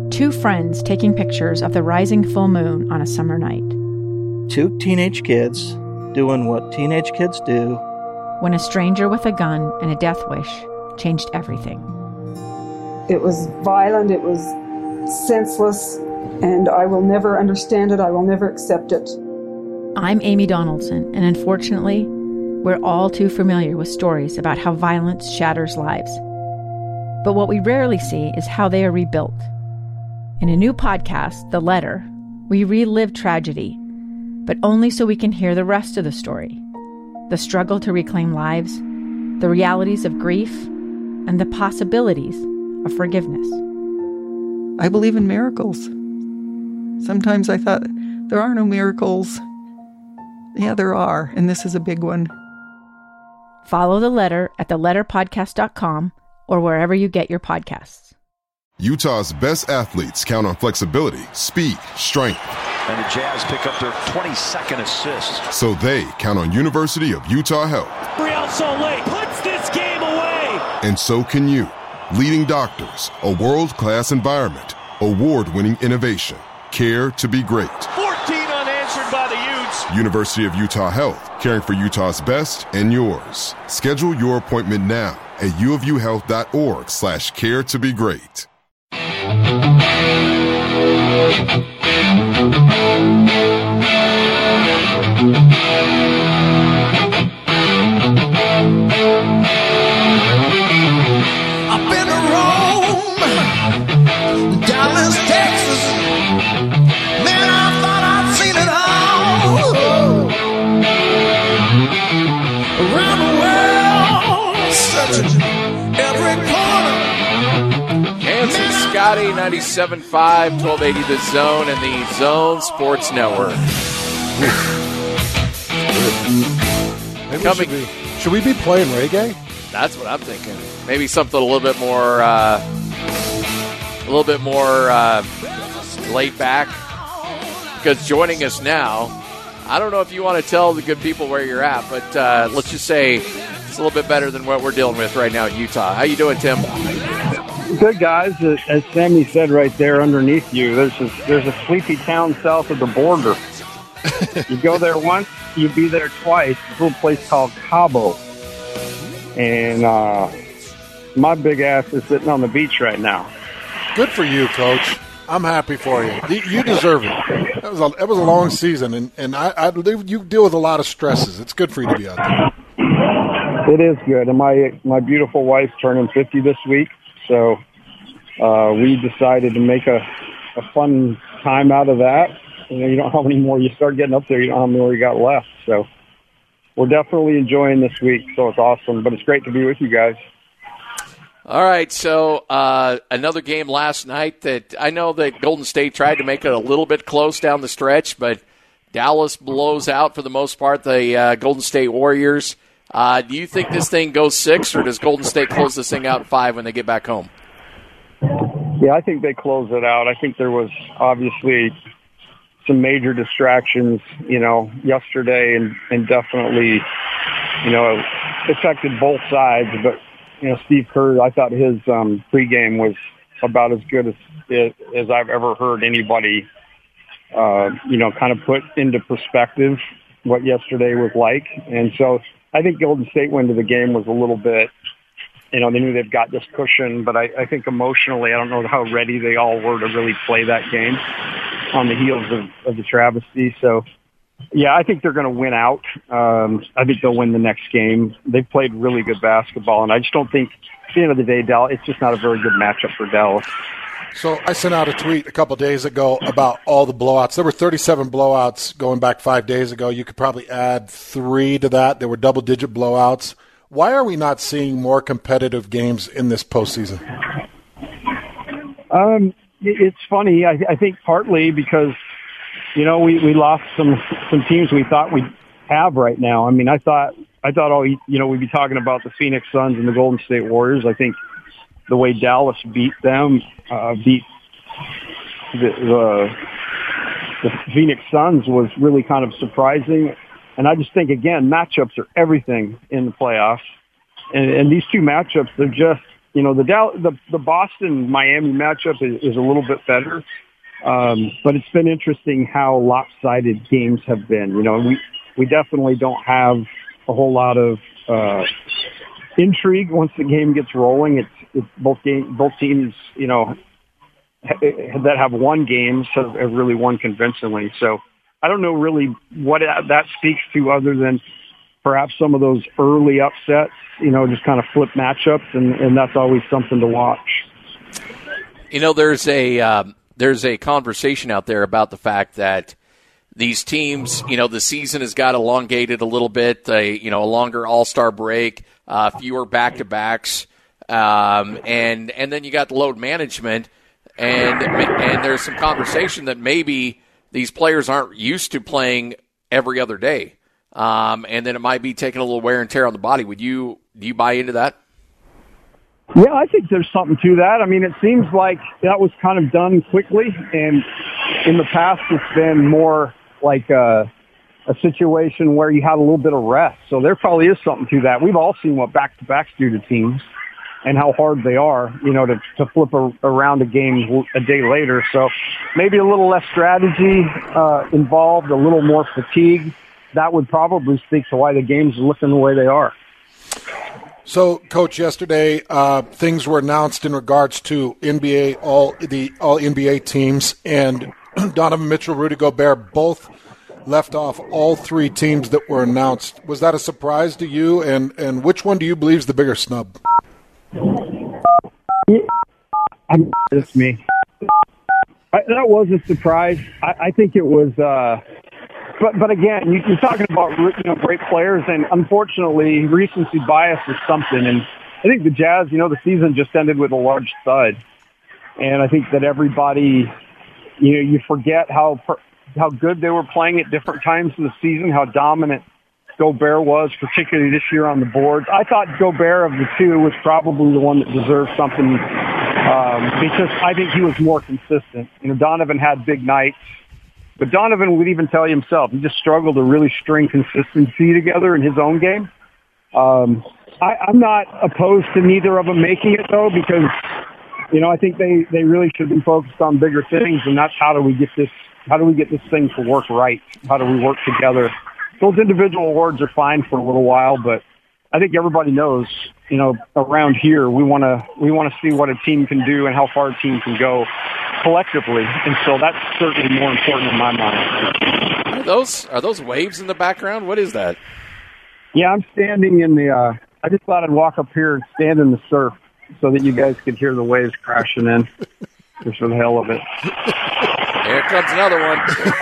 Two friends taking pictures of the rising full moon on a summer night. Two teenage kids doing what teenage kids do. When a stranger with a gun and a death wish changed everything. It was violent, it was senseless, and I will never understand it, I will never accept it. I'm Amy Donaldson, and unfortunately, we're all too familiar with stories about how violence shatters lives. But what we rarely see is how they are rebuilt. In a new podcast, The Letter, we relive tragedy, but only so we can hear the rest of the story. The struggle to reclaim lives, the realities of grief, and the possibilities of forgiveness. I believe in miracles. Sometimes I thought, there are no miracles. Yeah, there are, and this is a big one. Follow The Letter at theletterpodcast.com or wherever you get your podcasts. Utah's best athletes count on flexibility, speed, strength. And the Jazz pick up their 22nd assist. So they count on University of Utah Health. Real Soleil puts this game away. And so can you. Leading doctors, a world-class environment, award-winning innovation, care to be great. 14 unanswered by the Utes. University of Utah Health, caring for Utah's best and yours. Schedule your appointment now at uofuhealth.org/care to be great. Scotty, 97.5, 1280 The Zone, and the Zone Sports Network. Should we be playing reggae? That's what I'm thinking. Maybe something a little bit more laid back. Because joining us now, I don't know if you want to tell the good people where you're at, but let's just say it's a little bit better than what we're dealing with right now in Utah. How you doing, Tim? Good, guys. As Sammy said right there underneath you, there's a sleepy town south of the border. You go there once, you be there twice. It's a little place called Cabo. And my big ass is sitting on the beach right now. Good for you, Coach. I'm happy for you. You deserve it. It was a long season, and you deal with a lot of stresses. It's good for you to be out there. It is good. And my beautiful wife's turning 50 this week. So we decided to make a fun time out of that. You don't have any more. You start getting up there, you don't have any more you got left. So we're definitely enjoying this week. So it's awesome. But it's great to be with you guys. All right. So another game last night that I know that Golden State tried to make it a little bit close down the stretch, but Dallas blows out for the most part the Golden State Warriors. Do you think this thing goes 6, or does Golden State close this thing out in 5 when they get back home? Yeah, I think they close it out. I think there was obviously some major distractions, yesterday and definitely, affected both sides. But, Steve Kerr, I thought his pregame was about as good as I've ever heard anybody, kind of put into perspective what yesterday was like. And so I think Golden State went into the game was a little bit, they knew they've got this cushion, but I think emotionally, I don't know how ready they all were to really play that game on the heels of the travesty. So, yeah, I think they're going to win out. I think they'll win the next game. They've played really good basketball, and I just don't think, at the end of the day, Dallas, it's just not a very good matchup for Dallas. So I sent out a tweet a couple days ago about all the blowouts. There were 37 blowouts going back 5 days ago. You could probably add 3 to that. There were double-digit blowouts. Why are we not seeing more competitive games in this postseason? It's funny. I think partly because, we lost some teams we thought we'd have right now. I mean, I thought we'd be talking about the Phoenix Suns and the Golden State Warriors. I think the way Dallas beat them, beat the Phoenix Suns was really kind of surprising. And I just think, again, matchups are everything in the playoffs. And these two matchups, the Boston-Miami matchup is a little bit better. But it's been interesting how lopsided games have been. We definitely don't have a whole lot of intrigue once the game gets rolling. It's both teams, that have won games have really won convincingly. So I don't know really what that speaks to other than perhaps some of those early upsets, just kind of flip matchups, and that's always something to watch. There's a conversation out there about the fact that these teams, the season has got elongated a little bit, a longer all-star break, fewer back-to-backs, and then you got the load management, and there's some conversation that maybe these players aren't used to playing every other day, and then it might be taking a little wear and tear on the body. Do you buy into that? Yeah, I think there's something to that. I mean, it seems like that was kind of done quickly, and in the past it's been more like a situation where you had a little bit of rest. So there probably is something to that. We've all seen what back-to-backs do to teams and how hard they are, to flip around a game a day later. So maybe a little less strategy involved, a little more fatigue. That would probably speak to why the games are looking the way they are. So, Coach, yesterday things were announced in regards to NBA, all NBA teams, and Donovan Mitchell, Rudy Gobert both left off all three teams that were announced. Was that a surprise to you, and which one do you believe is the bigger snub? It's me. That was a surprise. I think it was. But again, you're talking about great players, and unfortunately, recency bias is something. And I think the Jazz, the season just ended with a large thud, and I think that everybody, you forget how good they were playing at different times in the season, how dominant Gobert was, particularly this year on the boards. I thought Gobert of the two was probably the one that deserved something because I think he was more consistent. Donovan had big nights. But Donovan would even tell you himself, he just struggled to really string consistency together in his own game. I'm not opposed to neither of them making it, though, because, I think they really should be focused on bigger things, and that's how do we get this thing to work right? How do we work together? Those individual awards are fine for a little while, but I think everybody knows, around here we want to see what a team can do and how far a team can go collectively, and so that's certainly more important in my mind. Are those waves in the background? What is that? Yeah, I'm standing in the. I just thought I'd walk up here and stand in the surf so that you guys could hear the waves crashing in, just for the hell of it. Here comes another one.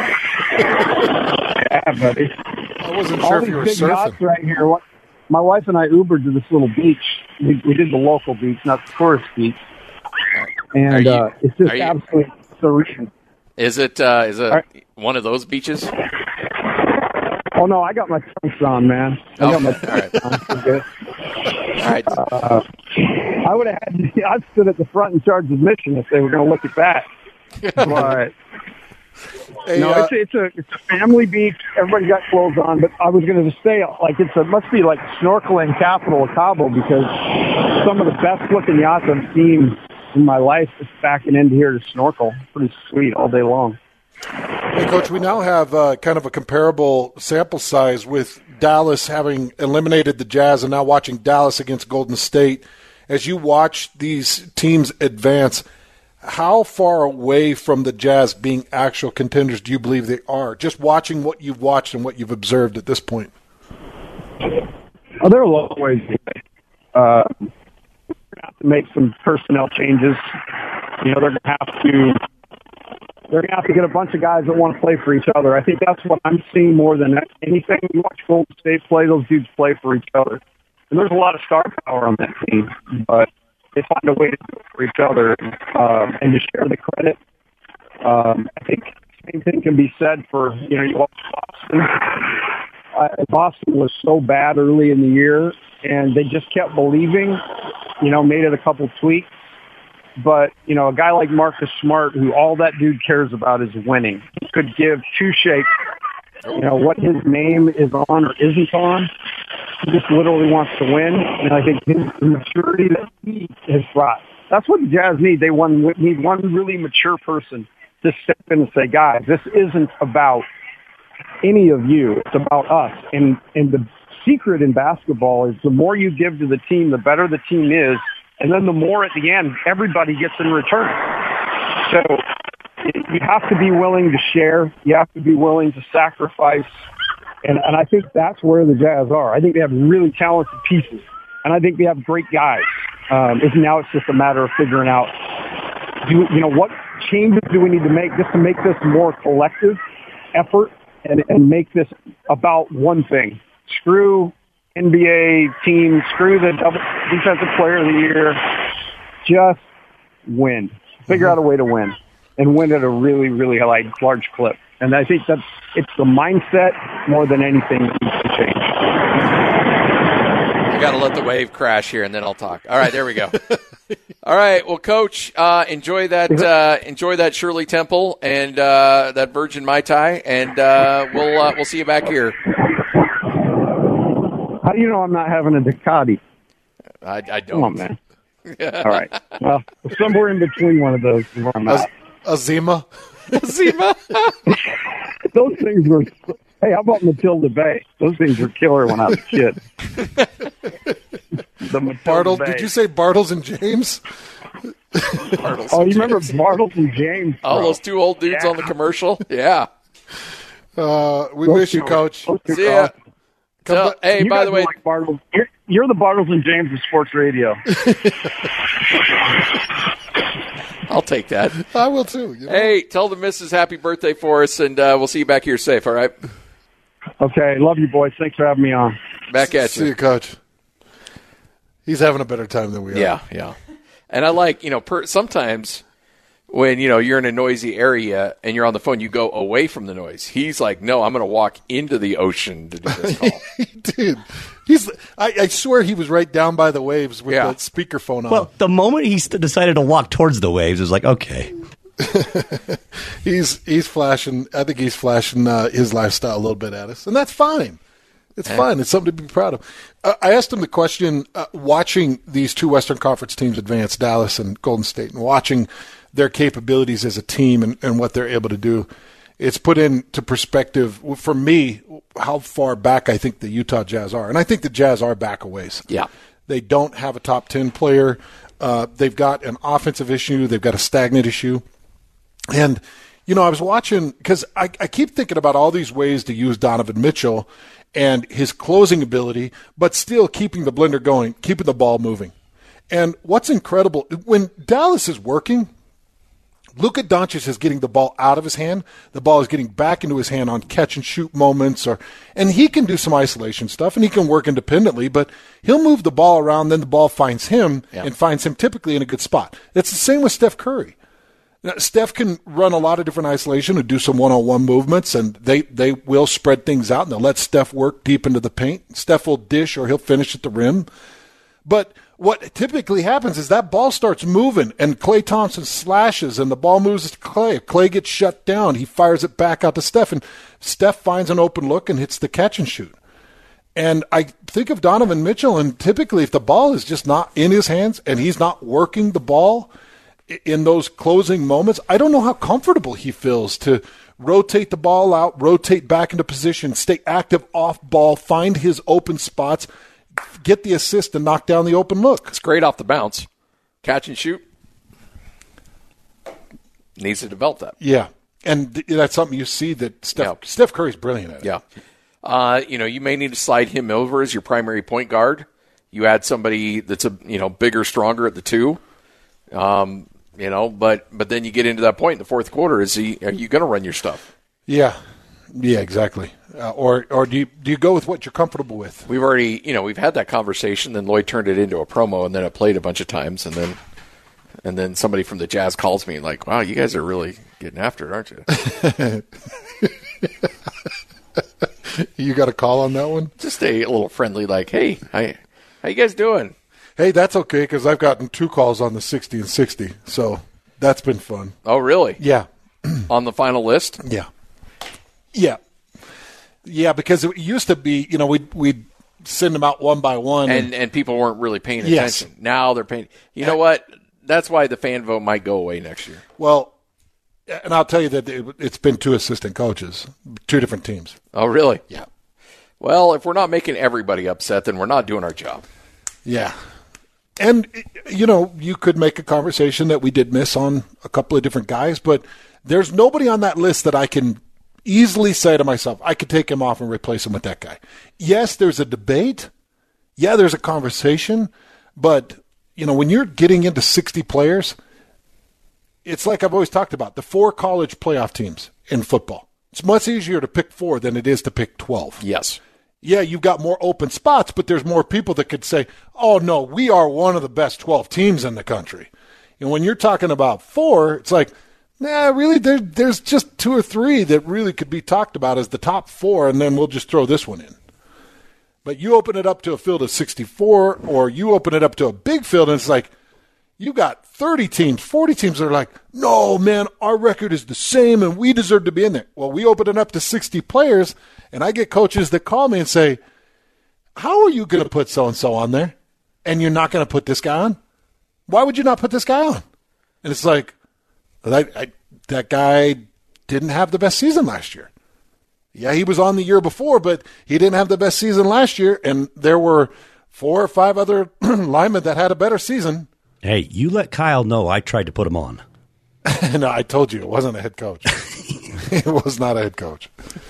Yeah, buddy. I wasn't sure if you were surfing. Yachts right here. My wife and I Ubered to this little beach. We did the local beach, not the tourist beach. And it's just absolutely serene. Is it one of those beaches? Oh, no, I got my trunks on, man. I got my trunks on. Good. All right. I would have I'd stood at the front and charged admission if they were going to look at that. But it's a family beach. Everybody got clothes on, but I was going to say it must be like snorkeling capital of Cabo, because some of the best looking yachts I've seen in my life is backing into here to snorkel. Pretty sweet all day long. Hey, Coach, we now have kind of a comparable sample size with Dallas having eliminated the Jazz and now watching Dallas against Golden State. As you watch these teams advance, how far away from the Jazz being actual contenders do you believe they are? Just watching what you've watched and what you've observed at this point. Oh, they're a long ways away. They're going to have to make some personnel changes. They're going to have to get a bunch of guys that want to play for each other. I think that's what I'm seeing more than anything. You watch Golden State play; those dudes play for each other, and there's a lot of star power on that team. But they find a way to do it for each other and to share the credit. I think the same thing can be said for, you watch Boston. Boston was so bad early in the year, and they just kept believing, made it a couple tweaks. But, a guy like Marcus Smart, who all that dude cares about is winning, could give two shakes, what his name is on or isn't on. He just literally wants to win, and I think his maturity that he has brought. That's what the Jazz need. They need one really mature person to step in and say, guys, this isn't about any of you. It's about us. And the secret in basketball is the more you give to the team, the better the team is. And then the more at the end, everybody gets in return. So you have to be willing to share. You have to be willing to sacrifice. And I think that's where the Jazz are. I think they have really talented pieces. And I think they have great guys. Now it's just a matter of figuring out, what changes do we need to make just to make this more collective effort and make this about one thing. Screw NBA teams, screw the defensive player of the year. Just win. Figure out a way to win and win at a really, really large clip. And I think it's the mindset more than anything that needs to change. I got to let the wave crash here, and then I'll talk. All right, there we go. All right, well, Coach, enjoy that Shirley Temple and that Virgin Mai Tai, and we'll see you back here. How do you know I'm not having a Ducati? I don't. Come on, man. All right. Well, somewhere in between one of those is where I'm at. A Zima? Zima? Those things were... Hey, how about Matilda Bay? Those things were killer when I was a kid. Bartles, did you say Bartles and James? You remember Bartles and James? Oh, those two old dudes on the commercial? Yeah. We miss you, Coach. See ya. Hey, by the way... Like Bartles. You're the Bartles and James of sports radio. I'll take that. I will, too. Hey, tell the missus happy birthday for us, and we'll see you back here safe, all right? Okay, love you, boys. Thanks for having me on. Back at you. See you, Coach. He's having a better time than we are. Yeah. And I like, sometimes when, you're in a noisy area and you're on the phone, you go away from the noise. He's like, no, I'm going to walk into the ocean to do this call. Dude, I swear he was right down by the waves with the speakerphone on. Well, the moment he decided to walk towards the waves, it was like, okay. He's flashing. I think he's flashing his lifestyle a little bit at us, and that's fine. It's fine. It's something to be proud of. I asked him the question, watching these two Western Conference teams advance, Dallas and Golden State, and watching their capabilities as a team and what they're able to do. It's put into perspective, for me, how far back I think the Utah Jazz are. And I think the Jazz are back a ways. Yeah. They don't have a top 10 player. They've got an offensive issue. They've got a stagnant issue. And, I was watching, because I keep thinking about all these ways to use Donovan Mitchell and his closing ability, but still keeping the blender going, keeping the ball moving. And what's incredible, when Dallas is working, Luka Doncic is getting the ball out of his hand. The ball is getting back into his hand on catch-and-shoot moments. And he can do some isolation stuff, and he can work independently, but he'll move the ball around, then the ball finds him and finds him typically in a good spot. It's the same with Steph Curry. Now, Steph can run a lot of different isolation and do some one-on-one movements, and they will spread things out, and they'll let Steph work deep into the paint. Steph will dish or he'll finish at the rim. But what typically happens is that ball starts moving, and Klay Thompson slashes, and the ball moves to Klay. If Klay gets shut down, he fires it back out to Steph, and Steph finds an open look and hits the catch and shoot. And I think of Donovan Mitchell, and typically if the ball is just not in his hands and he's not working the ball in those closing moments, I don't know how comfortable he feels to rotate the ball out, rotate back into position, stay active off ball, find his open spots, get the assist and knock down the open look. It's great off the bounce. Catch and shoot. Needs to develop that. Yeah. And that's something you see that Steph Curry's brilliant at. Yeah. You may need to slide him over as your primary point guard. You add somebody that's bigger, stronger at the two. But then you get into that point in the fourth quarter. Are you going to run your stuff? Yeah. Yeah, exactly. Or do you go with what you're comfortable with? We've already, we've had that conversation. Then Lloyd turned it into a promo, and then it played a bunch of times, and then somebody from the Jazz calls me like, "Wow, you guys are really getting after it, aren't you?" You got a call on that one? Just a little friendly, like, "Hey, how you guys doing?" Hey, that's okay because I've gotten 2 calls on the 60 and 60, so that's been fun. Oh, really? Yeah. On the final list? Yeah. Yeah. Yeah, because it used to be, we'd send them out one by one. And people weren't really paying attention. Now they're paying. You know what? That's why the fan vote might go away next year. Well, and I'll tell you that it's been 2 assistant coaches, 2 different teams. Oh, really? Yeah. Well, if we're not making everybody upset, then we're not doing our job. Yeah. And, you could make a conversation that we did miss on a couple of different guys, but there's nobody on that list that I can easily say to myself, I could take him off and replace him with that guy. Yes, there's a debate. Yeah, there's a conversation. But, when you're getting into 60 players, it's like I've always talked about, the 4 college playoff teams in football. It's much easier to pick 4 than it is to pick 12. Yes. Yeah, you've got more open spots, but there's more people that could say, oh, no, we are one of the best 12 teams in the country. And when you're talking about 4, it's like, nah, really, there's just 2 or 3 that really could be talked about as the top 4, and then we'll just throw this one in. But you open it up to a field of 64, or you open it up to a big field, and it's like, you got 30 teams, 40 teams that are like, no, man, our record is the same, and we deserve to be in there. Well, we open it up to 60 players, and I get coaches that call me and say, how are you going to put so-and-so on there, and you're not going to put this guy on? Why would you not put this guy on? And it's like, that guy didn't have the best season last year. Yeah, he was on the year before, but he didn't have the best season last year, and there were 4 or 5 other linemen that had a better season. Hey, you let Kyle know I tried to put him on. No, I told you it wasn't a head coach. It was not a head coach.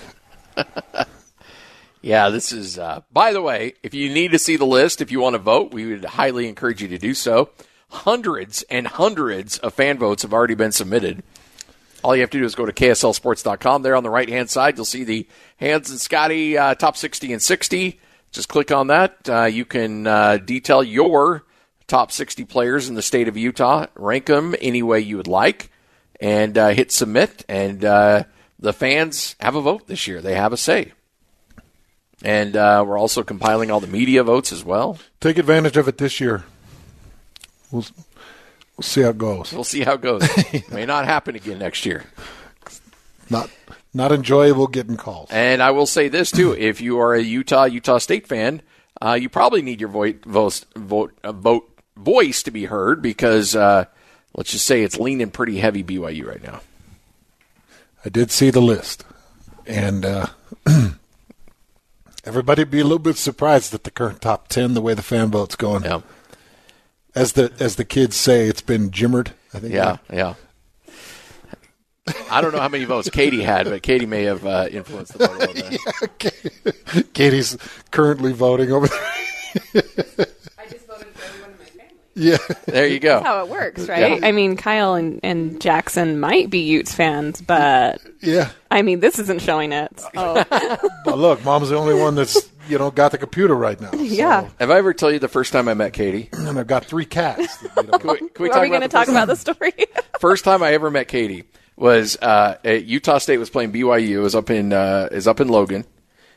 Yeah, this is, by the way, if you need to see the list, if you want to vote, we would highly encourage you to do so. Hundreds and hundreds of fan votes have already been submitted. All you have to do is go to KSLSports.com. There on the right-hand side, you'll see the Hans and Scotty top 60 and 60. Just click on that. You can detail your top 60 players in the state of Utah. Rank them any way you would like. And hit submit. And the fans have a vote this year. They have a say. And we're also compiling all the media votes as well. Take advantage of it this year. We'll see how it goes. We'll see how it goes. May not happen again next year. Not enjoyable getting calls. And I will say this, too. If you are a Utah State fan, you probably need your voice to be heard because, let's just say, it's leaning pretty heavy BYU right now. I did see the list. And everybody would be a little bit surprised at the current top 10, the way the fan vote's going. Yeah. As the kids say, it's been jimmered. I think. Yeah. I don't know how many votes Katie had, but Katie may have influenced the vote a little bit. Yeah, Katie's currently voting over there. I just voted for everyone in my family. Yeah. There you go. That's how it works, right? Yeah. I mean, Kyle and Jackson might be Utes fans, but yeah. I mean, this isn't showing it. So. But look, Mom's the only one that's got the computer right now. So. Yeah. Have I ever told you the first time I met Katie? And I've got 3 cats. Are we going to talk about the story? First time I ever met Katie was Utah State was playing BYU. It was up in Logan,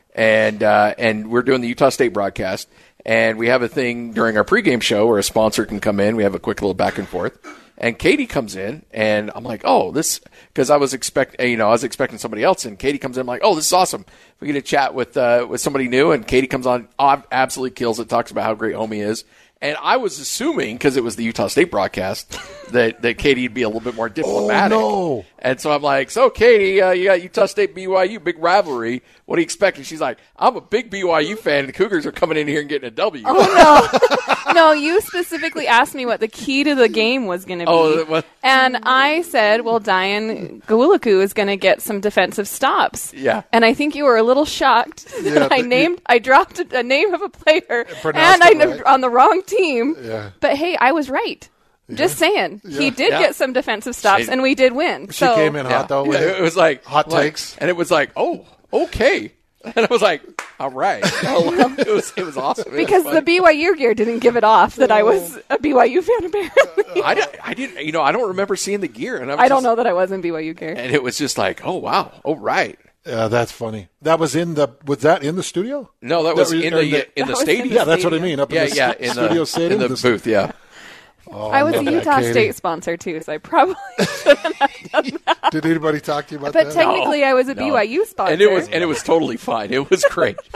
and we're doing the Utah State broadcast. And we have a thing during our pregame show where a sponsor can come in. We have a quick little back and forth. And Katie comes in, and I'm like, oh, this, because I was expecting somebody else. And Katie comes in, I'm like, oh, this is awesome. We get to chat with somebody new, and Katie comes on, absolutely kills it, talks about how great homie is. And I was assuming, because it was the Utah State broadcast, that Katie would be a little bit more diplomatic. Oh, no. And so I'm like, so Katie, you got Utah State BYU, big rivalry. What do you expect? And she's like, I'm a big BYU fan, and the Cougars are coming in here and getting a W. Oh, no. No, you specifically asked me what the key to the game was going to be. Oh, and I said, well, Diane Gawiliku is going to get some defensive stops. Yeah. And I think you were a little shocked that I dropped a name of a player, and right. on the wrong team. Yeah. But, hey, I was right. Just saying. Yeah. He did get some defensive stops, and we did win. She came in hot, though. It was like hot takes. And it was like, oh, okay. And I was like, all right. It was awesome. Because the BYU gear didn't give it off that I was a BYU fan, apparently. I didn't. I don't remember seeing the gear. And I don't know that I was in BYU gear. And it was just like, oh, wow. Oh, right. Yeah, that's funny. That was was that in the studio? No, that was in the stadium. Yeah, that's what I mean. Up in the studio stadium. In the booth, yeah. Oh, I was a Utah State sponsor, too, so I probably shouldn't have done that. Did anybody talk to you about that? But technically, I was a BYU sponsor. And it was totally fine. It was great.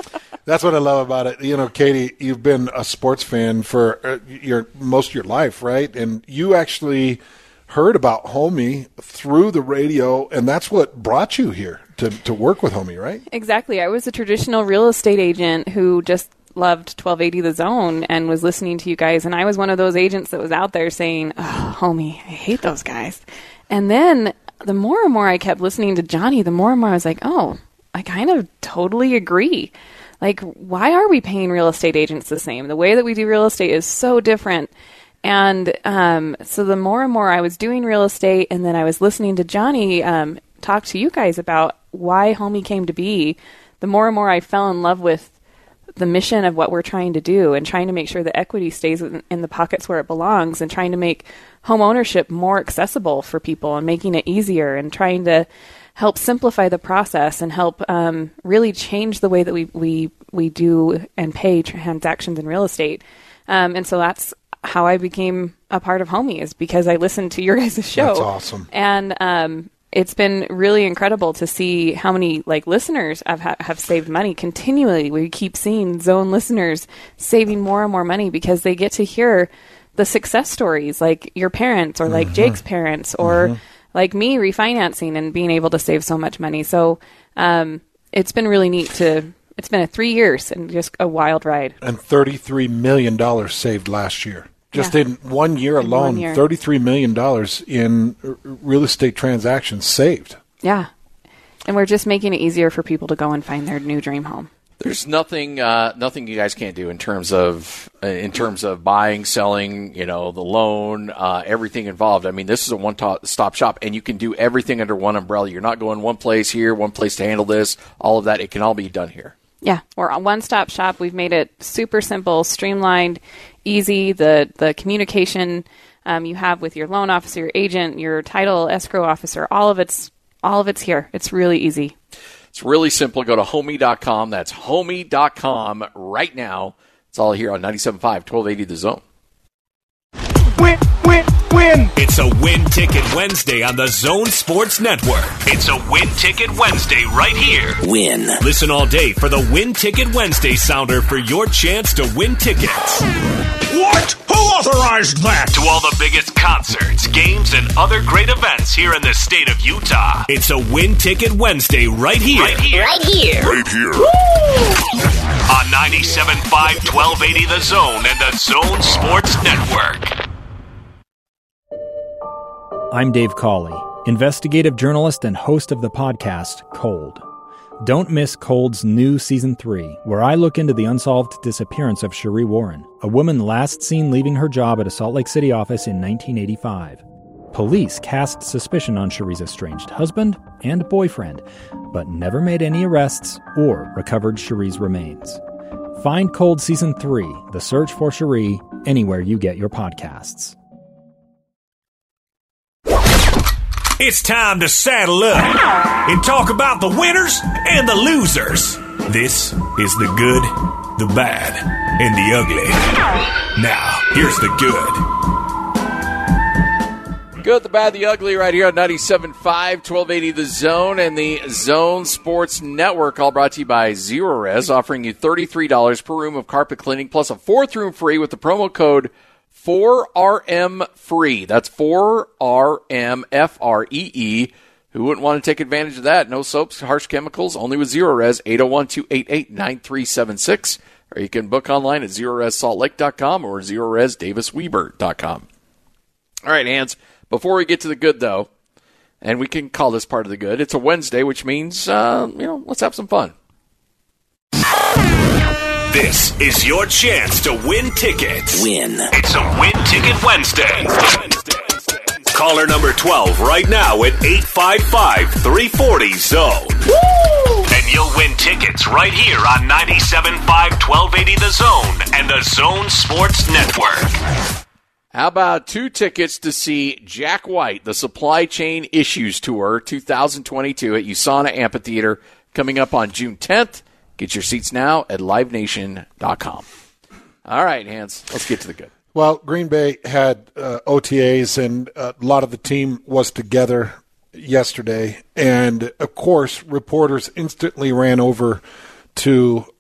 That's what I love about it. You know, Katie, you've been a sports fan for most of your life, right? And you actually heard about Homie through the radio, and that's what brought you here to work with Homie, right? Exactly. I was a traditional real estate agent who just loved 1280 The Zone and was listening to you guys, and I was one of those agents that was out there saying, oh, Homie, I hate those guys. And then the more and more I kept listening to Johnny, the more and more I was like, oh, I kind of totally agree. Like, why are we paying real estate agents the same? The way that we do real estate is so different. And so the more and more I was doing real estate, and then I was listening to Johnny talk to you guys about why Homie came to be, the more and more I fell in love with the mission of what we're trying to do and trying to make sure that equity stays in the pockets where it belongs, and trying to make home ownership more accessible for people and making it easier, and trying to help simplify the process and help really change the way that we do and pay transactions in real estate. And so that's how I became a part of Homie, is because I listened to your guys' show. That's awesome. And it's been really incredible to see how many listeners have saved money continually. We keep seeing Zone listeners saving more and more money because they get to hear the success stories, like your parents, or like Jake's parents, or like me refinancing and being able to save so much money. So it's been really neat it's been 3 years and just a wild ride. And $33 million saved last year. Just in 1 year alone, $33 million in real estate transactions saved. Yeah. And we're just making it easier for people to go and find their new dream home. There's nothing you guys can't do in terms of buying, selling, the loan, everything involved. I mean, this is a one-stop shop, and you can do everything under one umbrella. You're not going one place here, one place to handle this, all of that. It can all be done here. Yeah, we're a one-stop shop. We've made it super simple, streamlined, easy. The communication you have with your loan officer, your agent, your title escrow officer, all of it's here. It's really easy. It's really simple. Go to homie.com. That's homie.com right now. It's all here on 97.5, 1280 The Zone. Win! It's a Win Ticket Wednesday on the Zone Sports Network. It's a Win Ticket Wednesday right here. Win. Listen all day for the Win Ticket Wednesday sounder for your chance to win tickets. What? Who authorized that? To all the biggest concerts, games, and other great events here in the state of Utah. It's a Win Ticket Wednesday right here. Right here. Right here. Right here. Woo! On 97.5, 1280 The Zone and the Zone Sports Network. I'm Dave Cawley, investigative journalist and host of the podcast Cold. Don't miss Cold's new Season 3, where I look into the unsolved disappearance of Cherie Warren, a woman last seen leaving her job at a Salt Lake City office in 1985. Police cast suspicion on Cherie's estranged husband and boyfriend, but never made any arrests or recovered Cherie's remains. Find Cold Season 3, The Search for Cherie, anywhere you get your podcasts. It's time to saddle up and talk about the winners and the losers. This is the good, the bad, and the ugly. Now, here's the good. Good, the bad, the ugly right here on 97.5, 1280 The Zone and the Zone Sports Network. All brought to you by Zerorez, offering you $33 per room of carpet cleaning plus a fourth room free with the promo code 4RM free. That's 4RMFREE. Who wouldn't want to take advantage of that? No soaps, harsh chemicals, only with Zerorez, 801-288-9376. Or you can book online at ZerorezSaltLake.com or ZerorezDavisWeber.com. All right, Hans, before we get to the good, though, and we can call this part of the good, it's a Wednesday, which means, let's have some fun. This is your chance to win tickets. Win. It's a Win Ticket Wednesday. Caller number 12 right now at 855-340-ZONE. Woo! And you'll win tickets right here on 97.5, 1280 The Zone and the Zone Sports Network. How about 2 tickets to see Jack White, the Supply Chain Issues Tour 2022 at USANA Amphitheater, coming up on June 10th. Get your seats now at liveNation.com. All right, Hans, let's get to the good. Well, Green Bay had OTAs, and a lot of the team was together yesterday. And, of course, reporters instantly ran over to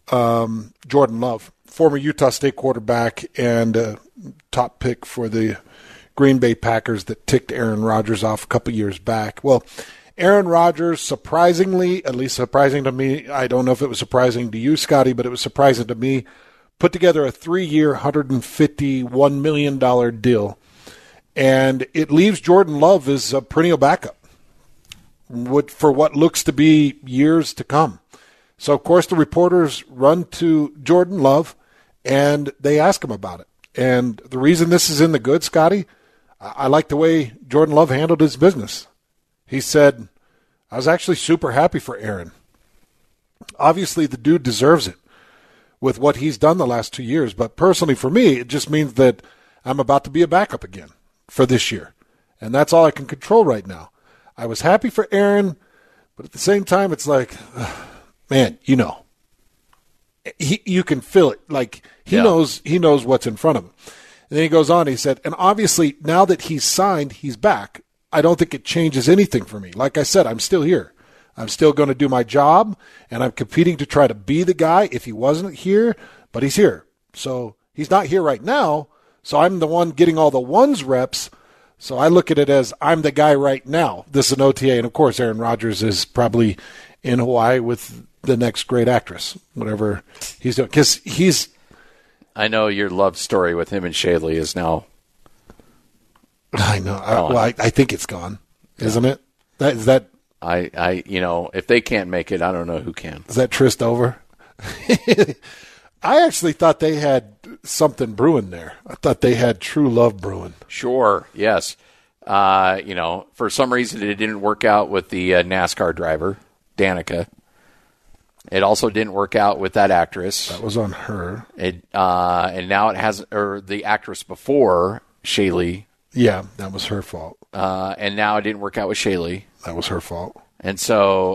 Jordan Love, former Utah State quarterback and top pick for the Green Bay Packers that ticked Aaron Rodgers off a couple years back. Well, Aaron Rodgers, surprisingly, at least surprising to me, I don't know if it was surprising to you, Scotty, but it was surprising to me, put together a 3-year, $151 million deal. And it leaves Jordan Love as a perennial backup for what looks to be years to come. So, of course, the reporters run to Jordan Love, and they ask him about it. And the reason this is in the good, Scotty, I like the way Jordan Love handled his business. He said, I was actually super happy for Aaron. Obviously, the dude deserves it with what he's done the last 2 years. But personally, for me, it just means that I'm about to be a backup again for this year. And that's all I can control right now. I was happy for Aaron, but at the same time, it's like, man, you know, you can feel it. Like he knows what's in front of him. And then he goes on, he said, and obviously now that he's signed, he's back. I don't think it changes anything for me. Like I said, I'm still here. I'm still going to do my job, and I'm competing to try to be the guy if he wasn't here, but he's here. So he's not here right now, so I'm the one getting all the ones reps. So I look at it as I'm the guy right now. This is an OTA, and of course Aaron Rodgers is probably in Hawaii with the next great actress, whatever he's doing. Because I know your love story with him and Shaylee is now. I know. I think it's gone, isn't it? Is that? If they can't make it, I don't know who can. Is that tryst over? I actually thought they had something brewing there. I thought they had true love brewing. Sure, yes. For some reason it didn't work out with the NASCAR driver, Danica. It also didn't work out with that actress. That was on her. And now it hasn't, or the actress before, Shaylee. Yeah, that was her fault. And now it didn't work out with Shaylee. That was her fault. And so,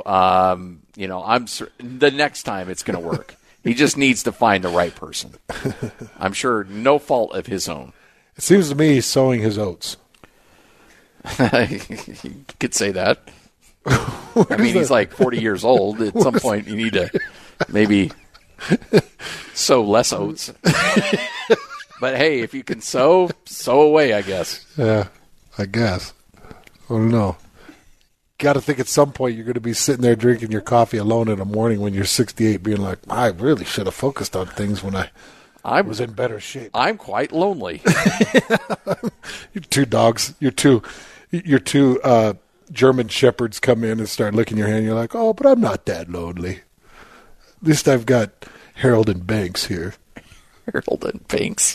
the next time it's going to work. He just needs to find the right person. I'm sure no fault of his own. It seems to me he's sowing his oats. You could say that. He's like 40 years old. At some point, you need to maybe sow less oats. But hey, if you can sow away, I guess. Yeah, I guess. I don't know. Got to think at some point you're going to be sitting there drinking your coffee alone in the morning when you're 68 being like, I really should have focused on things when I was in better shape. I'm quite lonely. Your two dogs, your two German shepherds come in and start licking your hand. You're like, oh, but I'm not that lonely. At least I've got Harold and Banks here. Harold and Banks.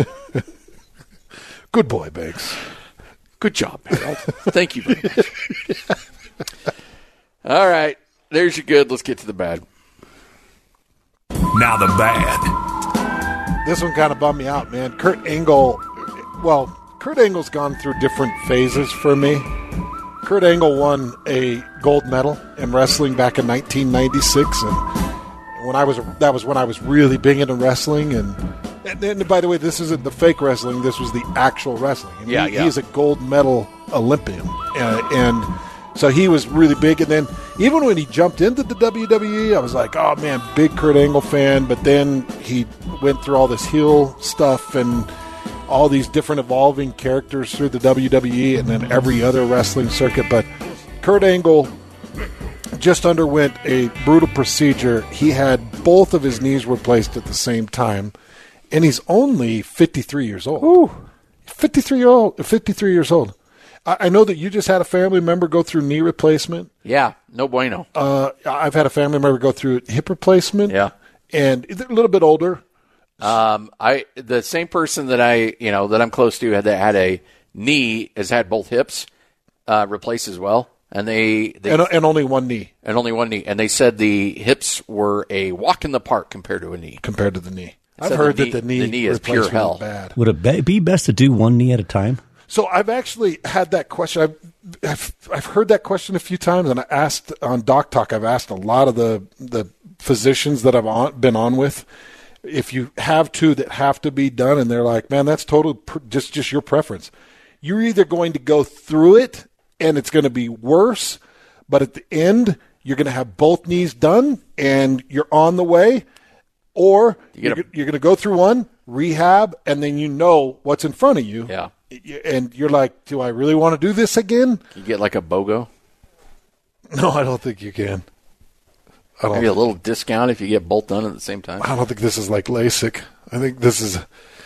Good boy, Banks. Good job, Harold. Thank you very much. All right. There's your good. Let's get to the bad. Now the bad. This one kind of bummed me out, man. Kurt Angle's gone through different phases for me. Kurt Angle won a gold medal in wrestling back in 1996, and that was when I was really big into wrestling. And by the way, this isn't the fake wrestling. This was the actual wrestling. And he's a gold medal Olympian. And so he was really big. And then even when he jumped into the WWE, I was like, oh, man, big Kurt Angle fan. But then he went through all this heel stuff and all these different evolving characters through the WWE and then every other wrestling circuit. But Kurt Angle just underwent a brutal procedure. He had both of his knees replaced at the same time. And he's only 53 years old. Ooh. 53 years old. I know that you just had a family member go through knee replacement. Yeah, no bueno. I've had a family member go through hip replacement. Yeah. And they're a little bit older. The same person that that I'm close to that had a knee has had both hips replaced as well. And and only one knee. And only one knee. And they said the hips were a walk in the park compared to a knee. Compared to the knee. I've heard that the knee is pure hell. Bad. Would it be best to do one knee at a time? So I've actually had that question. I've heard that question a few times, and I asked on Doc Talk. I've asked a lot of the physicians that I've been on with if you have two that have to be done, and they're like, "Man, that's total just your preference. You're either going to go through it, and it's going to be worse, but at the end, you're going to have both knees done, and you're on the way." Or you're going to go through one, rehab, and then you know what's in front of you. Yeah. And you're like, do I really want to do this again? Can you get like a BOGO? No, I don't think you can. Maybe a little discount if you get both done at the same time. I don't think this is like LASIK. I think this is,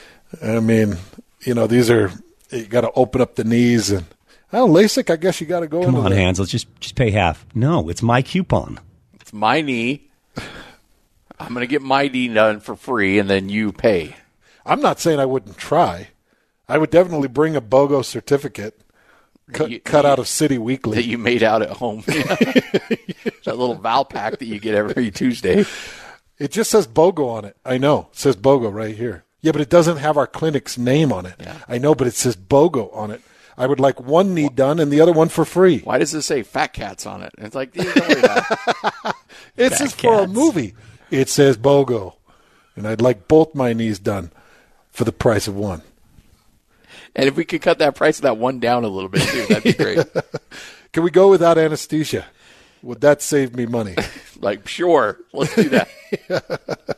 these are, you got to open up the knees. And LASIK, I guess you got to go Come on, Hans, let's just pay half. No, it's my coupon. It's my knee. I'm going to get my knee done for free, and then you pay. I'm not saying I wouldn't try. I would definitely bring a BOGO certificate cut out of City Weekly. That you made out at home. That little Val pack that you get every Tuesday. It just says BOGO on it. I know. It says BOGO right here. Yeah, but it doesn't have our clinic's name on it. Yeah. I know, but it says BOGO on it. I would like one knee done and the other one for free. Why does it say Fat Cats on it? It's like, don't worry about it. It says for a movie. It says BOGO. And I'd like both my knees done for the price of one. And if we could cut that price of that one down a little bit, too, that'd be great. Can we go without anesthesia? Would that save me money? Sure. Let's do that.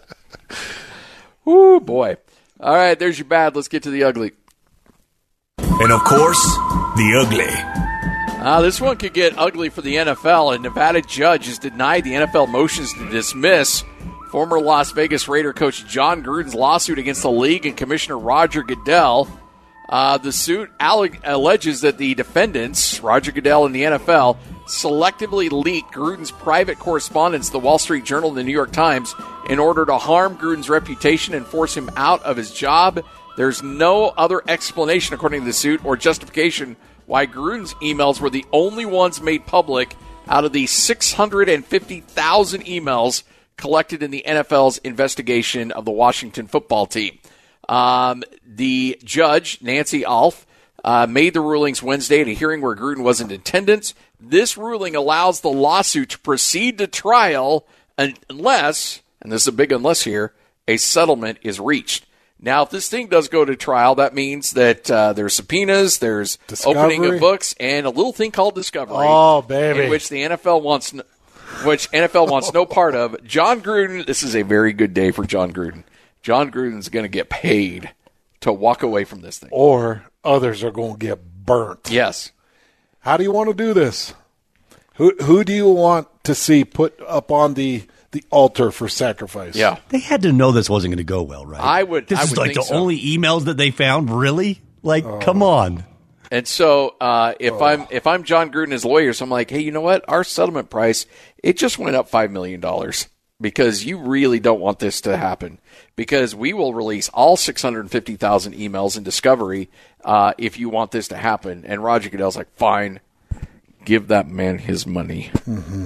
Woo, boy. All right, there's your bad. Let's get to the ugly. And, of course, the ugly. This one could get ugly for the NFL. A Nevada judge has denied the NFL motions to dismiss former Las Vegas Raider coach John Gruden's lawsuit against the league and Commissioner Roger Goodell. The suit alleges that the defendants, Roger Goodell and the NFL, selectively leaked Gruden's private correspondence to the Wall Street Journal and the New York Times in order to harm Gruden's reputation and force him out of his job. There's no other explanation, according to the suit, or justification why Gruden's emails were the only ones made public out of the 650,000 emails collected in the NFL's investigation of the Washington football team. The judge, Nancy Alf, made the rulings Wednesday at a hearing where Gruden was in attendance. This ruling allows the lawsuit to proceed to trial unless, and this is a big unless here, a settlement is reached. Now, if this thing does go to trial, that means that there's subpoenas, there's opening of books, and a little thing called discovery. Oh, baby. In which the NFL wants no part of. John Gruden, this is a very good day for John Gruden. John Gruden's going to get paid to walk away from this thing. Or others are going to get burnt. Yes. How do you want to do this? Who do you want to see put up on the altar for sacrifice? Yeah. They had to know this wasn't going to go well, right? This is like the only emails that they found, really? Come on. And so if I'm John Gruden as lawyers, I'm like, hey, you know what? Our settlement price, it just went up $5 million because you really don't want this to happen. Because we will release all 650,000 emails in discovery if you want this to happen. And Roger Goodell's like, fine, give that man his money. Mm-hmm.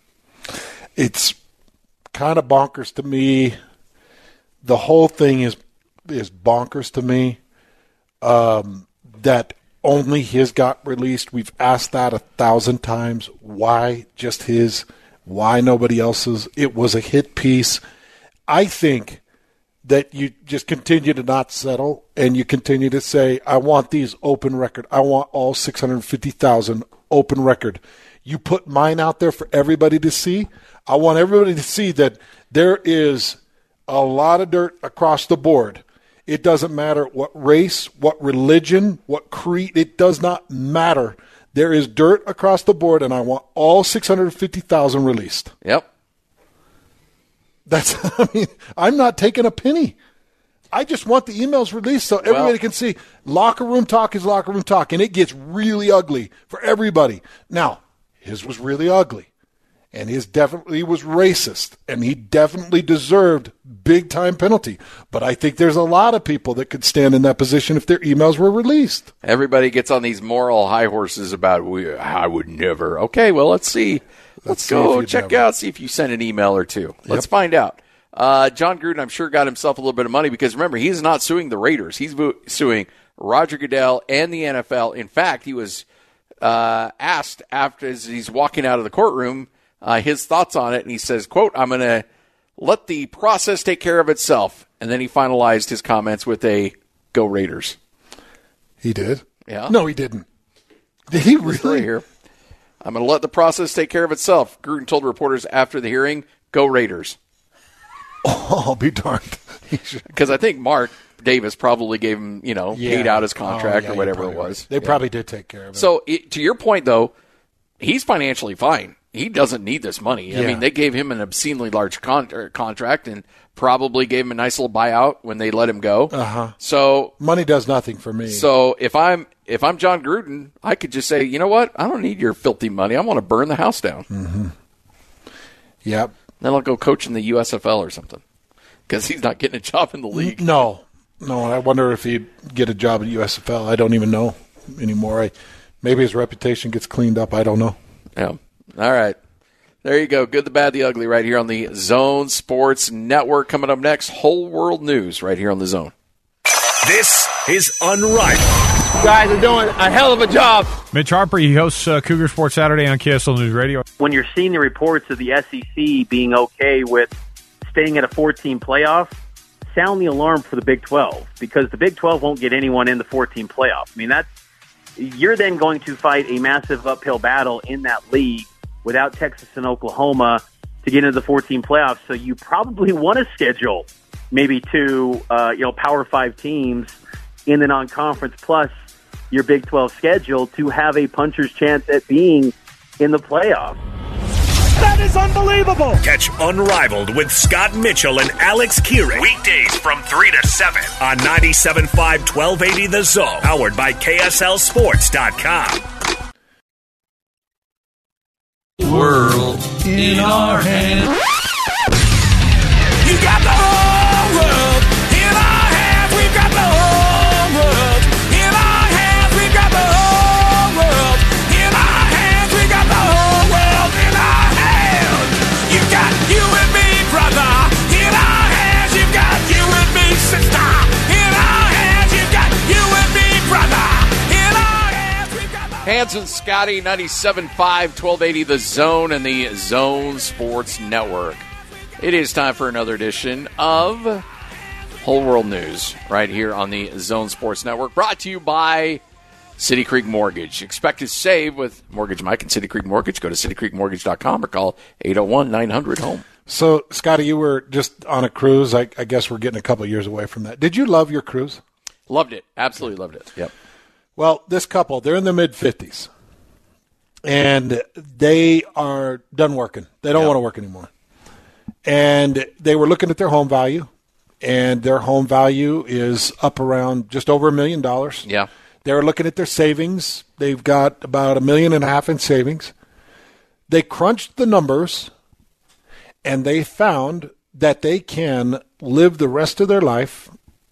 It's kind of bonkers to me. The whole thing is bonkers to me. That only his got released. We've asked that 1,000 times. Why just his? Why nobody else's? It was a hit piece. I think that you just continue to not settle and you continue to say, I want these open record. I want all 650,000 open record. You put mine out there for everybody to see. I want everybody to see that there is a lot of dirt across the board. It doesn't matter what race, what religion, what creed. It does not matter. There is dirt across the board, and I want all 650,000 released. Yep. I'm not taking a penny. I just want the emails released so everybody can see. Locker room talk is locker room talk, and it gets really ugly for everybody. Now, his was really ugly, and his definitely was racist, and he definitely deserved big-time penalty. But I think there's a lot of people that could stand in that position if their emails were released. Everybody gets on these moral high horses about, I would never. Okay, well, let's see. Let's go check out, see if you sent an email or two. Let's find out. John Gruden, I'm sure, got himself a little bit of money because, remember, he's not suing the Raiders. He's suing Roger Goodell and the NFL. In fact, he was asked after as he's walking out of the courtroom his thoughts on it, and he says, quote, I'm going to let the process take care of itself. And then he finalized his comments with a go Raiders. He did? Yeah. No, he didn't. Did he really? Right here. I'm going to let the process take care of itself. Gruden told reporters after the hearing, go Raiders. Oh, I'll be darned. Because I think Mark Davis probably gave him, paid out his contract or whatever it was. Right. They probably did take care of it. So, to your point, though, he's financially fine. He doesn't need this money. Yeah. I mean, they gave him an obscenely large contract and probably gave him a nice little buyout when they let him go. Uh-huh. So money does nothing for me. So if I'm John Gruden, I could just say, you know what? I don't need your filthy money. I want to burn the house down. Mm-hmm. Yep. Then I'll go coach in the USFL or something because he's not getting a job in the league. No. I wonder if he'd get a job at USFL. I don't even know anymore. Maybe his reputation gets cleaned up. I don't know. Yeah. All right. There you go. Good, the bad, the ugly right here on the Zone Sports Network. Coming up next, whole world news right here on the Zone. This is Unrivaled. You guys are doing a hell of a job. Mitch Harper, he hosts Cougar Sports Saturday on KSL News Radio. When you're seeing the reports of the SEC being okay with staying at a 14 playoff, sound the alarm for the Big 12 because the Big 12 won't get anyone in the 14 playoff. I mean, you're then going to fight a massive uphill battle in that league without Texas and Oklahoma to get into the 14 playoffs. So you probably want to schedule maybe two, Power 5 teams in the non-conference plus your Big 12 schedule to have a puncher's chance at being in the playoffs. That is unbelievable. Catch Unrivaled with Scott Mitchell and Alex Kearing. Weekdays from 3 to 7 on 97.5 1280 The Zone. Powered by KSLSports.com. World in our hands. You got the whole world in our hands. We've got the whole world in our hands. We've got the whole world in our hands. We got the whole world in our hands. You've got you and me, brother, in our hands. You've got you and me, sister, in our hands. You've got you and me, brother, in our hands. We've got the Hans and Scotty, 97.5, 1280 The Zone and the Zone Sports Network. It is time for another edition of Whole World News right here on the Zone Sports Network, brought to you by City Creek Mortgage. Expect to save with Mortgage Mike and City Creek Mortgage. Go to citycreekmortgage.com or call 801-900-HOME. So, Scotty, you were just on a cruise. I guess we're getting a couple of years away from that. Did you love your cruise? Loved it. Absolutely loved it. Yep. Well, this couple, they're in their mid-50s, and they are done working. They don't want to work anymore. And they were looking at their home value, and their home value is up around just over $1 million. Yeah. They were looking at their savings. They've got about $1.5 million in savings. They crunched the numbers, and they found that they can live the rest of their life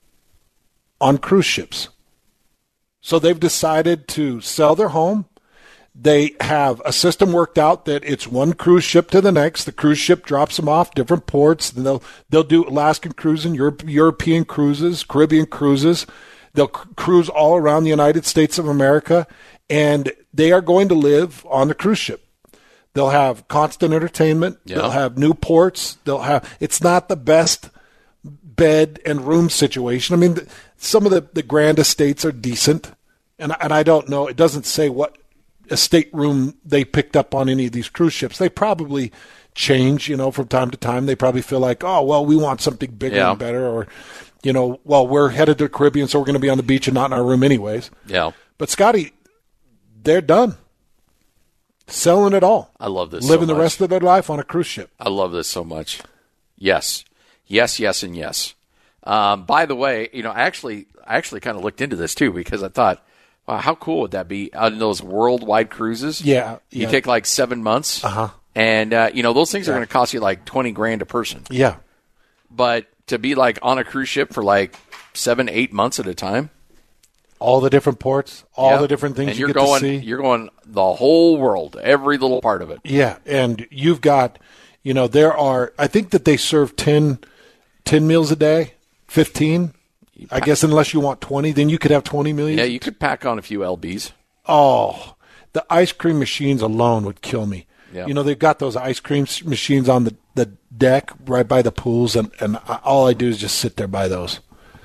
on cruise ships. So they've decided to sell their home. They have a system worked out that it's one cruise ship to the next. The cruise ship drops them off different ports. Then they'll do Alaskan cruising, European cruises, Caribbean cruises. They'll cruise all around the United States of America, and they are going to live on the cruise ship. They'll have constant entertainment. Yeah. They'll have new ports. It's not the best bed and room situation. I mean, some of the grand estates are decent, and I don't know. It doesn't say what a stateroom they picked up on any of these cruise ships. They probably change, from time to time. They probably feel like, oh, well, we want something bigger and better, or, well, we're headed to the Caribbean, so we're going to be on the beach and not in our room anyways. Yeah. But, Scotty, they're done. Selling it all. I love this Living so the rest of their life on a cruise ship. I love this so much. Yes. Yes, yes, and yes. By the way, I actually kind of looked into this, too, because I thought, wow, how cool would that be on those worldwide cruises? Yeah. You take like 7 months. Uh-huh. And, those things are going to cost you like $20,000 a person. Yeah. But to be like on a cruise ship for like 7-8 months at a time. All the different ports, all the different things and you get to see. You're going the whole world, every little part of it. Yeah. And you've got, there are, I think that they serve 10 meals a day, 15. I guess unless you want 20, then you could have 20 million. Yeah, you could pack on a few LBs. Oh, the ice cream machines alone would kill me. Yeah. They've got those ice cream machines on the deck right by the pools, and all I do is just sit there by those.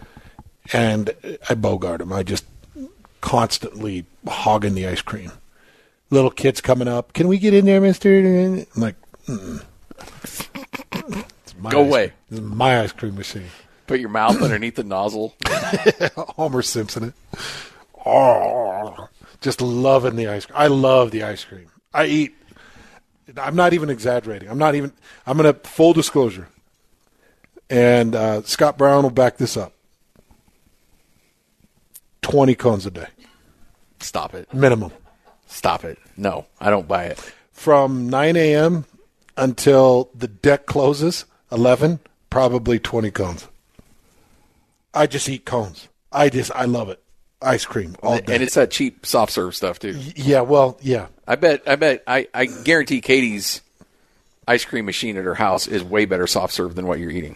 And I bogart them. I just constantly hogging the ice cream. Little kids coming up. Can we get in there, mister? I'm like, Go away. This is my ice cream machine. Put your mouth underneath the nozzle. Homer Simpson it. Oh, just loving the ice cream. I love the ice cream. I'm not even exaggerating. I'm going to full disclosure. And Scott Brown will back this up. 20 cones a day. Stop it. Minimum. Stop it. No, I don't buy it. From 9 a.m. until the deck closes, 11, probably 20 cones. I just eat cones. I love it. Ice cream all day. And it's that cheap soft serve stuff, too. Yeah, well, yeah. I guarantee Katie's ice cream machine at her house is way better soft serve than what you're eating.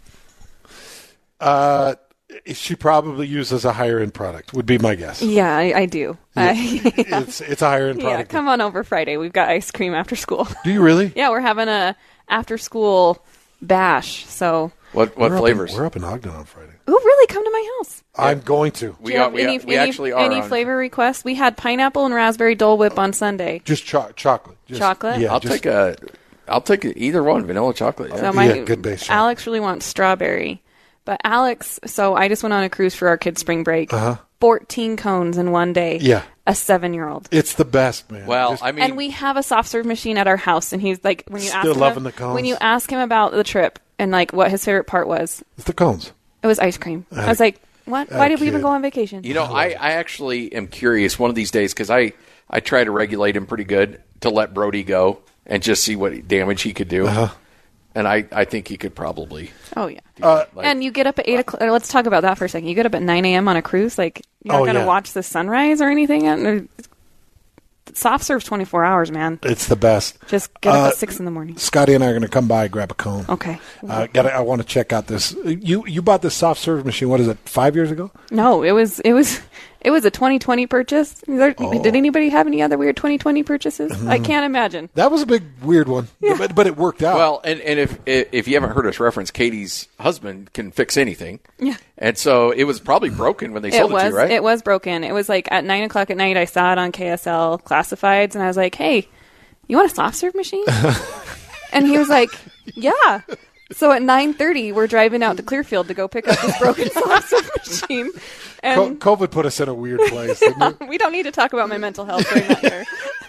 She probably uses a higher end product, would be my guess. Yeah, I do. Yeah. It's a higher end product. Yeah, come on over Friday. We've got ice cream after school. Do you really? Yeah, we're having a after school bash. So what flavors? We're up in Ogden on Friday. Oh, really? Come to my house. I'm going to. We actually are. Any flavor requests? We had pineapple and raspberry Dole Whip on Sunday. Just chocolate. Chocolate? Yeah, I'll take either one, vanilla chocolate. Yeah. So good base. Alex really wants strawberry. But Alex, so I just went on a cruise for our kids' spring break. 14 cones in one day. Yeah. A 7-year-old. It's the best, man. Well, and we have a soft serve machine at our house, and he's like, when you loving the cones. When you ask him about the trip and like what his favorite part was, it's the cones. It was ice cream. I was like, what? Why did we even go on vacation? You know, I actually am curious one of these days because I try to regulate him pretty good to let Brody go and just see what damage he could do. And I think he could probably. Oh, yeah. And you get up at 8 o'clock. Let's talk about that for a second. You get up at 9 a.m. on a cruise. Like, you're not going to watch the sunrise or anything. Soft serve's 24 hours, man. It's the best. Just get up at 6 in the morning. Scotty and I are going to come by, grab a cone. Okay. I want to check out this. You bought this soft serve machine, what is it, 5 years ago? No, it was a 2020 purchase. Did anybody have any other weird 2020 purchases? I can't imagine. That was a big weird one, but it worked out. Well, and if you haven't heard us reference, Katie's husband can fix anything. Yeah. And so it was probably broken when they sold it to you, right? It was broken. It was like at 9 o'clock at night, I saw it on KSL Classifieds, and I was like, hey, you want a soft serve machine? And he was like, yeah. So at 9:30, we're driving out to Clearfield to go pick up this broken soft serve machine. And COVID put us in a weird place, didn't it? We don't need to talk about my mental health during that year.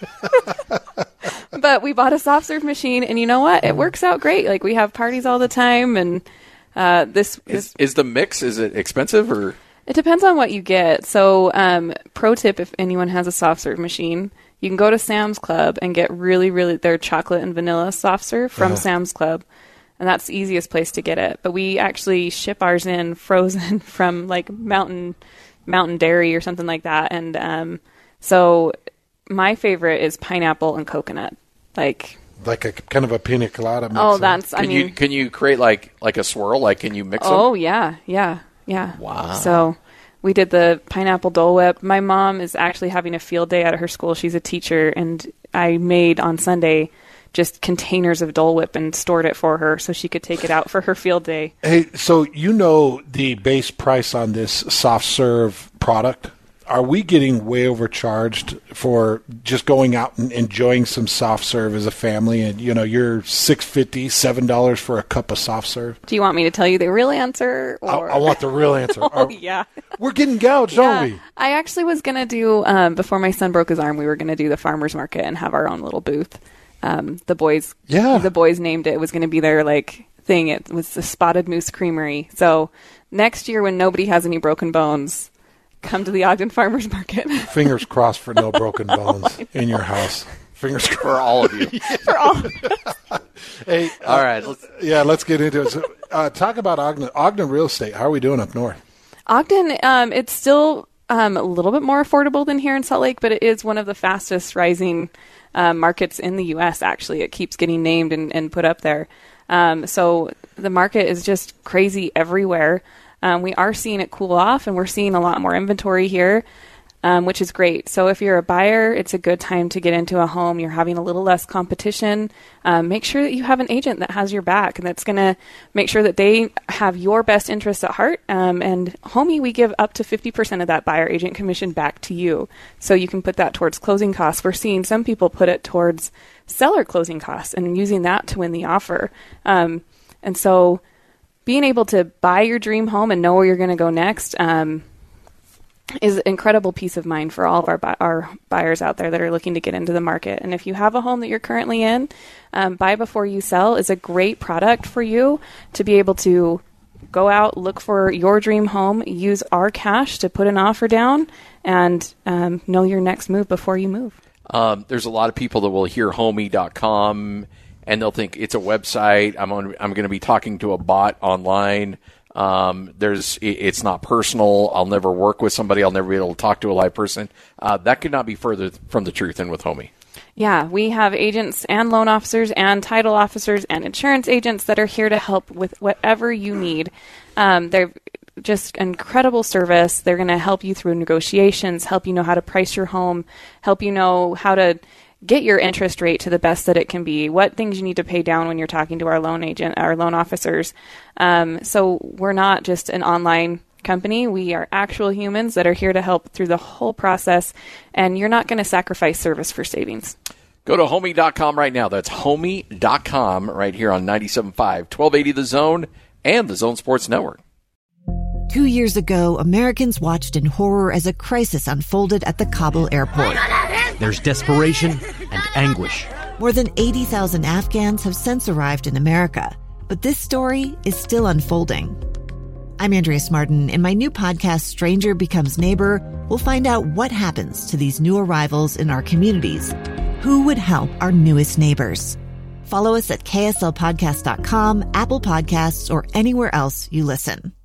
But we bought a soft serve machine, and you know what? It works out great. Like, we have parties all the time, and this is the mix. Is it expensive or? It depends on what you get. So, pro tip: if anyone has a soft serve machine, you can go to Sam's Club and get really, really their chocolate and vanilla soft serve from Sam's Club. And that's the easiest place to get it. But we actually ship ours in frozen from like Mountain Dairy or something like that. And so my favorite is pineapple and coconut. Like a kind of a pina colada mix. Oh, that's can you create like a swirl? Like, can you mix them? Oh yeah. Wow. So we did the pineapple Dole Whip. My mom is actually having a field day at her school. She's a teacher, and I made on Sunday just containers of Dole Whip and stored it for her so she could take it out for her field day. Hey, so you know the base price on this soft serve product? Are we getting way overcharged for just going out and enjoying some soft serve as a family? And, you know, you're $6.50, $7 for a cup of soft serve. Do you want me to tell you the real answer? Or? I want the real answer. Yeah. We're getting gouged, aren't we? I actually was going to do, before my son broke his arm, we were going to do the farmer's market and have our own little booth. The boys named it. It was going to be their thing. It was the Spotted Moose Creamery. So next year, when nobody has any broken bones, come to the Ogden Farmers Market. Fingers crossed for no broken bones in your house. Fingers crossed for all of you. For all of us. Hey, all right. Let's get into it. So, talk about Ogden real estate. How are we doing up north? Ogden, it's still a little bit more affordable than here in Salt Lake, but it is one of the fastest rising markets in the U.S., actually. It keeps getting named and put up there. So the market is just crazy everywhere. We are seeing it cool off, and we're seeing a lot more inventory here, which is great. So if you're a buyer, it's a good time to get into a home. You're having a little less competition. Make sure that you have an agent that has your back and that's going to make sure that they have your best interests at heart. And Homey, we give up to 50% of that buyer agent commission back to you. So you can put that towards closing costs. We're seeing some people put it towards seller closing costs and using that to win the offer. And so being able to buy your dream home and know where you're going to go next is an incredible peace of mind for all of our buyers out there that are looking to get into the market. And if you have a home that you're currently in, Buy Before You Sell is a great product for you to be able to go out, look for your dream home, use our cash to put an offer down, and know your next move before you move. There's a lot of people that will hear homie.com and they'll think it's a website. I'm going to be talking to a bot online. It's not personal. I'll never work with somebody. I'll never be able to talk to a live person. That could not be further from the truth than with Homie. Yeah, we have agents and loan officers and title officers and insurance agents that are here to help with whatever you need. They're just incredible service. They're going to help you through negotiations, help you know how to price your home, help you know how to get your interest rate to the best that it can be, what things you need to pay down when you're talking to our loan agent, our loan officers. So we're not just an online company. We are actual humans that are here to help through the whole process, and you're not going to sacrifice service for savings. Go to homie.com right now. That's homie.com right here on 97.5, 1280 The Zone and the Zone Sports Network. 2 years ago, Americans watched in horror as a crisis unfolded at the Kabul airport. There's desperation and anguish. More than 80,000 Afghans have since arrived in America, but this story is still unfolding. I'm Andrea Smartin. In my new podcast, Stranger Becomes Neighbor, we'll find out what happens to these new arrivals in our communities. Who would help our newest neighbors? Follow us at kslpodcast.com, Apple Podcasts, or anywhere else you listen.